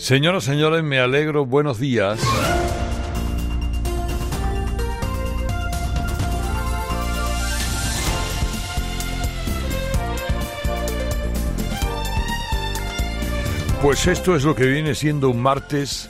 Señoras, señores, me alegro, buenos días. Pues esto es lo que viene siendo un martes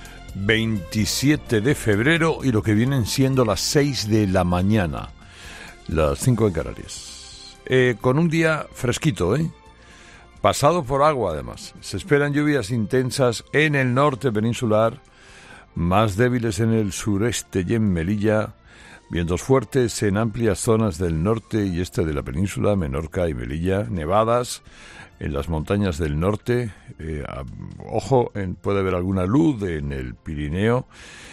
27 de febrero y lo que vienen siendo las 6 de la mañana, las 5 en Canarias. Con un día fresquito, pasado por agua, además. Se esperan lluvias intensas en el norte peninsular, más débiles en el sureste y en Melilla, vientos fuertes en amplias zonas del norte y este de la península, Menorca y Melilla, nevadas en las montañas del norte. Puede haber alguna luz en el Pirineo.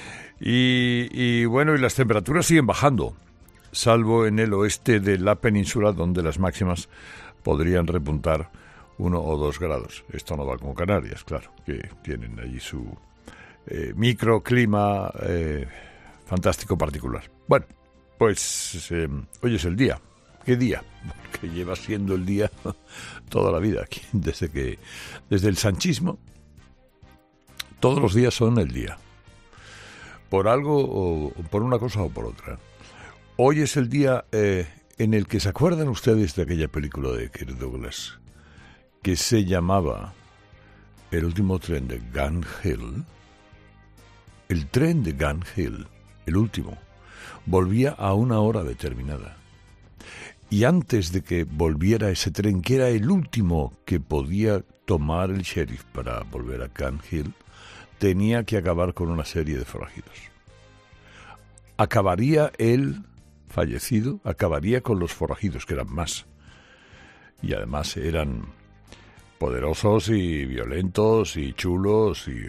Y las temperaturas siguen bajando, salvo en el oeste de la península, donde las máximas podrían repuntar 1 o 2 grados. Esto no va como Canarias, claro, que tienen allí su microclima fantástico particular. Bueno, pues hoy es el día. ¿Qué día? Que lleva siendo el día toda la vida aquí, desde el sanchismo. Todos los días son el día. Por algo, o por una cosa o por otra. Hoy es el día en el que se acuerdan ustedes de aquella película de Kirk Douglas que se llamaba El último tren de Gun Hill. El tren de Gun Hill, el último, volvía a una hora determinada. Y antes de que volviera ese tren, que era el último que podía tomar el sheriff para volver a Gun Hill, tenía que acabar con una serie de forajidos. Acabaría él, fallecido, acabaría con los forajidos, que eran más. Y además eran poderosos y violentos y chulos y...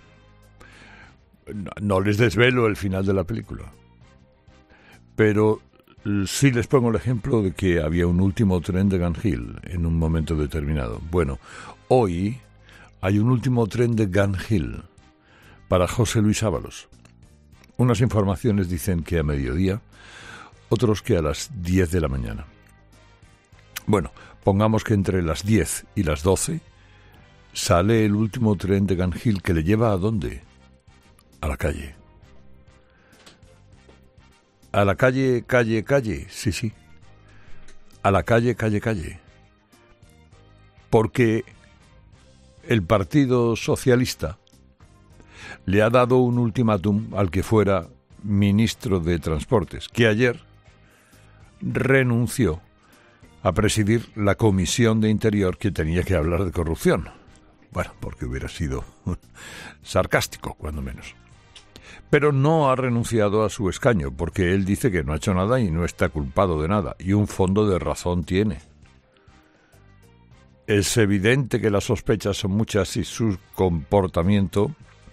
No les desvelo el final de la película. Pero sí les pongo el ejemplo de que había un último tren de Gun Hill en un momento determinado. Bueno, hoy hay un último tren de Gun Hill para José Luis Ábalos. Unas informaciones dicen que a mediodía, otros que a las 10 de la mañana. Bueno, pongamos que entre las 10 y las 12 sale el último tren de Gun Hill, que le lleva ¿a dónde? A la calle. A la calle, sí. A la calle. Porque el Partido Socialista le ha dado un ultimátum al que fuera ministro de Transportes, que ayer renunció a presidir la Comisión de Interior que tenía que hablar de corrupción. Bueno, porque hubiera sido sarcástico, cuando menos. Pero no ha renunciado a su escaño, porque él dice que no ha hecho nada y no está culpado de nada, y un fondo de razón tiene. Es evidente que las sospechas son muchas y su comportamiento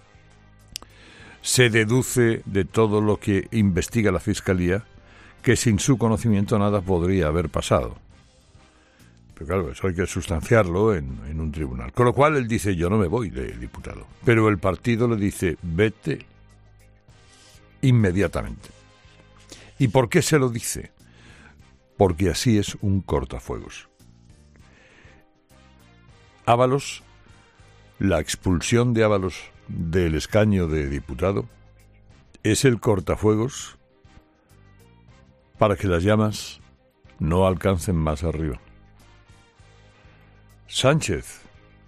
se deduce de todo lo que investiga la Fiscalía, que sin su conocimiento nada podría haber pasado. Pero claro, eso hay que sustanciarlo en un tribunal. Con lo cual él dice, yo no me voy de diputado. Pero el partido le dice, vete inmediatamente. ¿Y por qué se lo dice? Porque así es un cortafuegos. Ábalos, la expulsión de Ábalos del escaño de diputado, es el cortafuegos para que las llamas no alcancen más arriba. Sánchez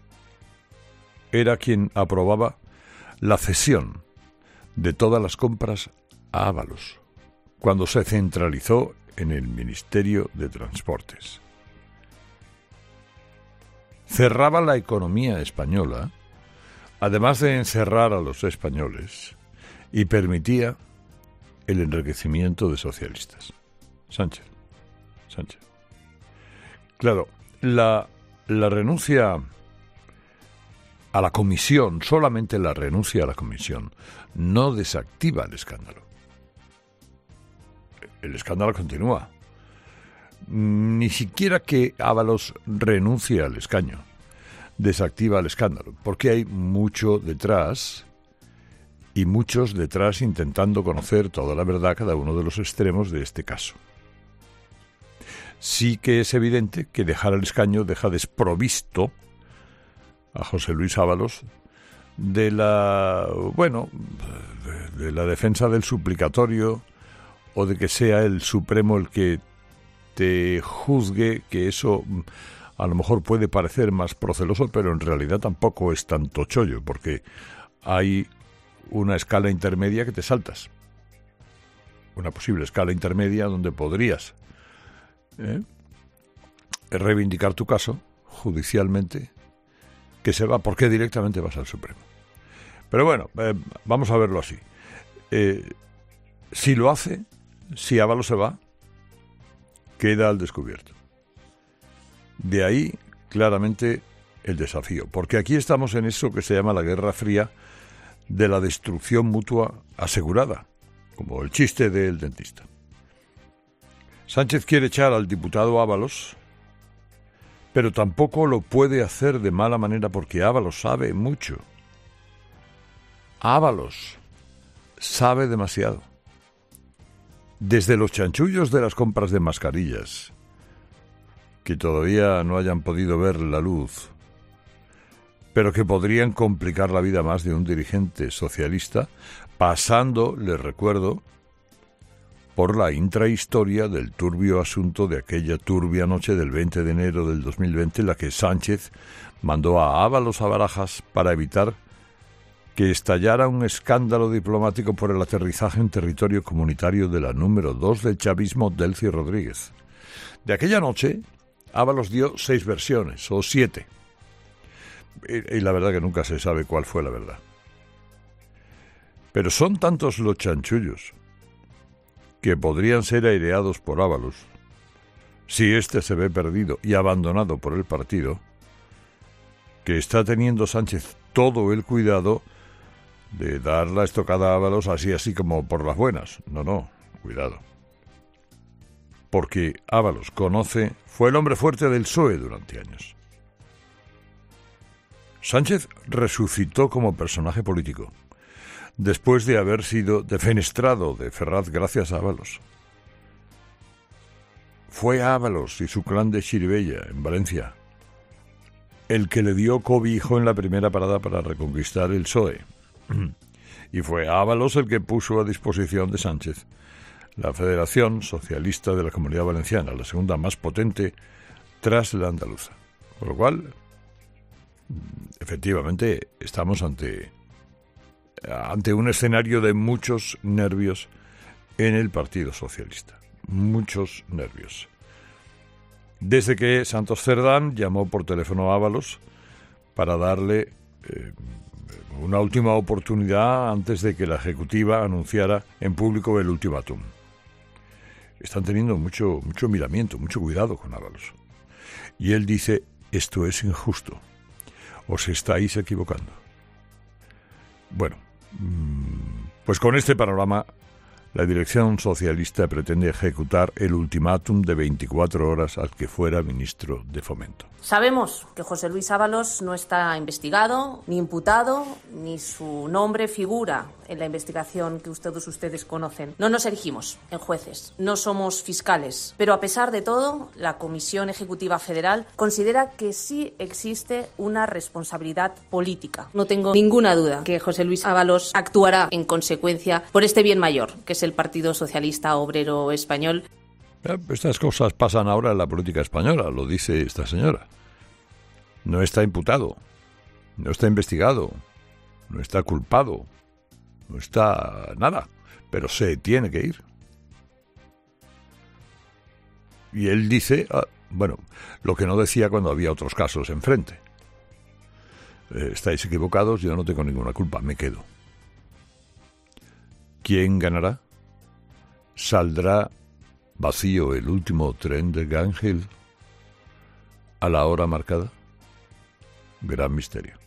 era quien aprobaba la cesión de todas las compras a Ábalos, cuando se centralizó en el Ministerio de Transportes. Cerraba la economía española, además de encerrar a los españoles, y permitía el enriquecimiento de socialistas. Sánchez. Claro, la renuncia a la comisión, solamente la renuncia a la comisión, no desactiva el escándalo. El escándalo continúa. Ni siquiera que Ábalos renuncie al escaño desactiva el escándalo, porque hay mucho detrás y muchos detrás intentando conocer toda la verdad, cada uno de los extremos de este caso. Sí que es evidente que dejar el escaño deja desprovisto a José Luis Ábalos de la, bueno, de la defensa del suplicatorio o de que sea el Supremo el que te juzgue, que eso a lo mejor puede parecer más proceloso, pero en realidad tampoco es tanto chollo, porque hay una escala intermedia que te saltas. Una posible escala intermedia donde podrías reivindicar tu caso judicialmente, que se va, porque directamente vas al Supremo. Pero bueno, vamos a verlo así. Si lo hace, si Ábalos se va, queda al descubierto. De ahí, claramente, el desafío. Porque aquí estamos en eso que se llama la Guerra Fría de la destrucción mutua asegurada, como el chiste del dentista. Sánchez quiere echar al diputado Ábalos, pero tampoco lo puede hacer de mala manera porque Ábalos sabe mucho. Ábalos sabe demasiado. Desde los chanchullos de las compras de mascarillas, que todavía no hayan podido ver la luz, pero que podrían complicar la vida más de un dirigente socialista, pasando, les recuerdo, por la intrahistoria del turbio asunto de aquella turbia noche del 20 de enero del 2020, en la que Sánchez mandó a Ábalos a Barajas para evitar que estallara un escándalo diplomático por el aterrizaje en territorio comunitario de la número 2 del chavismo, Delcy Rodríguez. De aquella noche, Ábalos dio 6 versiones, o 7. Y la verdad que nunca se sabe cuál fue la verdad. Pero son tantos los chanchullos que podrían ser aireados por Ábalos, si éste se ve perdido y abandonado por el partido, que está teniendo Sánchez todo el cuidado de dar la estocada a Ábalos así como por las buenas. No, cuidado. Porque Ábalos fue el hombre fuerte del PSOE durante años. Sánchez resucitó como personaje político, después de haber sido defenestrado de Ferraz gracias a Ábalos. Fue Ábalos y su clan de Xirivella, en Valencia, el que le dio cobijo en la primera parada para reconquistar el PSOE. Y fue Ábalos el que puso a disposición de Sánchez la Federación Socialista de la Comunidad Valenciana, la segunda más potente tras la andaluza. Por lo cual, efectivamente, estamos ante un escenario de muchos nervios en el Partido Socialista. Muchos nervios. Desde que Santos Cerdán llamó por teléfono a Ábalos para darle una última oportunidad antes de que la Ejecutiva anunciara en público el ultimátum. Están teniendo mucho miramiento, mucho cuidado con Ábalos. Y él dice, esto es injusto. Os estáis equivocando. Bueno, pues con este panorama, la dirección socialista pretende ejecutar el ultimátum de 24 horas al que fuera ministro de Fomento. Sabemos que José Luis Ábalos no está investigado, ni imputado, ni su nombre figura en la investigación que todos ustedes conocen. No nos erigimos en jueces, no somos fiscales, pero a pesar de todo, la Comisión Ejecutiva Federal considera que sí existe una responsabilidad política. No tengo ninguna duda que José Luis Ábalos actuará en consecuencia por este bien mayor, que es el Partido Socialista Obrero Español. Estas cosas pasan ahora en la política española, lo dice esta señora. No está imputado, no está investigado, no está culpado, no está nada, pero se tiene que ir. Y él dice, lo que no decía cuando había otros casos enfrente. Estáis equivocados, yo no tengo ninguna culpa, me quedo. ¿Quién ganará? ¿Saldrá vacío el último tren de Gangel a la hora marcada? Gran misterio.